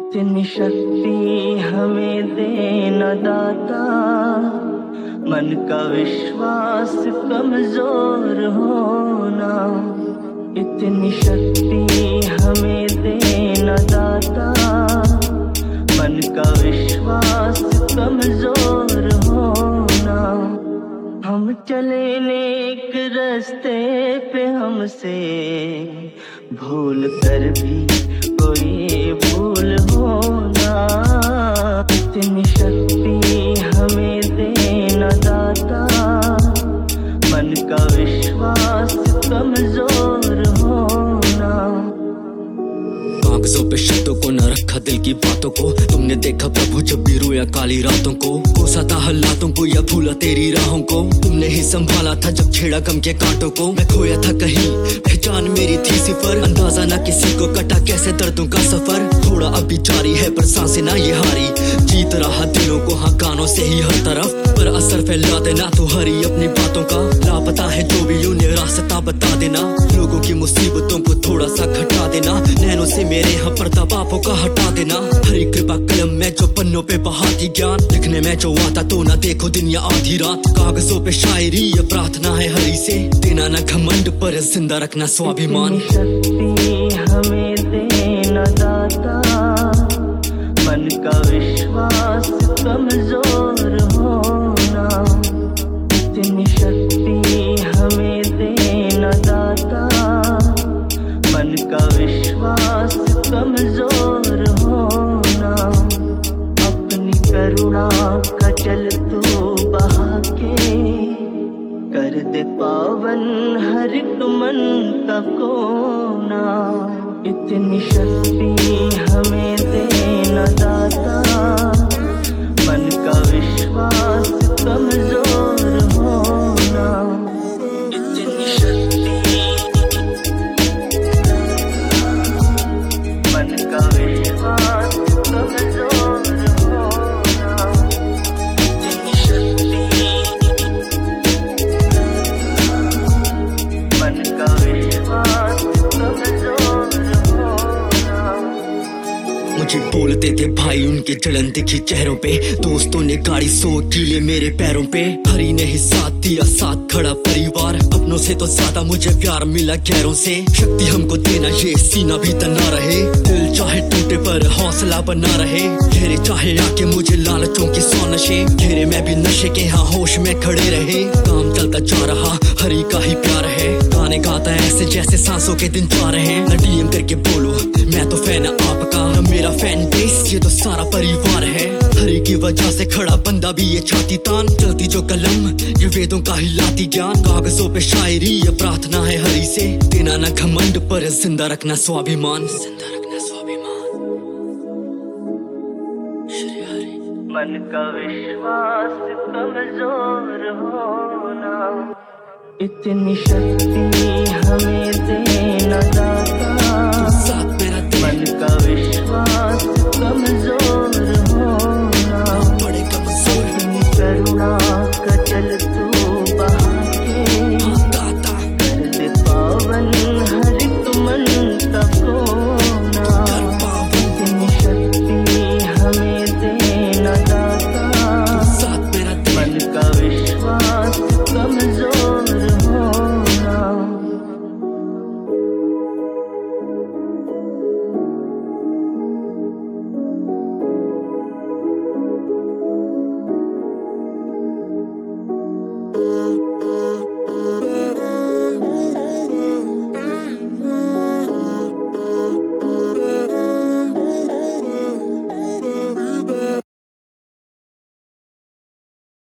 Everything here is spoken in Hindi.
इतनी शक्ति हमें देना दाता, मन का विश्वास कमजोर होना। इतनी शक्ति हमें देना दाता, मन का विश्वास कमजोर होना। हम चले नेक रास्ते पे, हमसे भूल कर भी कोई भूल होना। इतनी शक्ति हमें देना दाता, मन का विश्वास कमजोर होना। कागजों पे शब्दों को न रखा दिल की बातों को, तुमने देखा प्रभु जब भी रोया काली रातों को, कोसा था हालातों को या भूला तेरी राहों को। तुमने ही संभाला था जब छेड़ा गम के कांटों को। मैं खोया था कहीं, पहचान मेरी थी सिफर, अंदाजा ना किसी को कटा कैसे दर्दों का सफर। थोड़ा अभी जारी है पर सांसें ना ये हारी, जीत रहा दिलों को हाँ गानों से ही हर तरफ। पर असर फैला देना तो हरी अपनी बातों का, लापता है जो भी उन्हें रास्ता बता देना। लोगों की मुसीबतों को थोड़ा सा घटा देना, नैनों से मेरे यहाँ पर्दा पापों का हटा देना। हरी कृपा कलम में जो पन्नों पे बहाती ज्ञान, लिखने में जो आता तो ना देखो दिन या आधी रात। कागजों पे शायरी ये प्रार्थना है हरी से, देना ना घमंड पर जिंदा रखना स्वाभिमान। शक्ति हमें देना दाता, मन का विश्वास कमजोर होना। इतनी शक्ति हमें देना दाता, मन का विश्वास कमजोर होना। अपनी करुणा का जल तू बहा के, कर दे पावन हर एक मन का कोना। इतनी शक्ति हमें देना दाता, मन का विश्वास कमजोर होना। इतनी शक्ति मन का विश्वास कमजोर होना। इतनी शक्ति मन का विश्वास कमजोर होना। मुझे बोलते थे भाई उनके जलन दिखी चेहरों पे, दोस्तों ने गाड़ी सो कीले मेरे पैरों पे। हरी ने ही साथ दिया, साथ खड़ा परिवार, अपनों से तो ज्यादा मुझे प्यार मिला गैरों से। शक्ति हमको देना ये सीना भी तना रहे, दिल चाहे टूटे पर हौसला बना रहे। घेरे चाहे आके मुझे लालचों के सौ नशे, घेरे में भी नशे के हाँ होश में खड़े रहे। काम चलता जा रहा हरी का ही प्यार है, गाने गाता ऐसे जैसे सांसों के दिन जा रहे हैं। डीएम करके बोलो मैं तो फैन आपका, मेरा फैन बेस ये तो सारा परिवार है। हरी की वजह से खड़ा बंदा भी ये छाती तान, चलती जो कलम ये वेदों का हिलाती ज्ञान। कागजों पे शायरी ये प्रार्थना है हरी से, देना ना घमंड पर जिंदा रखना स्वाभिमान। जिंदा रखना स्वाभिमान। श्री हरि। मन का विश्वास कमजोर होना। इतनी शक्ति हमें दे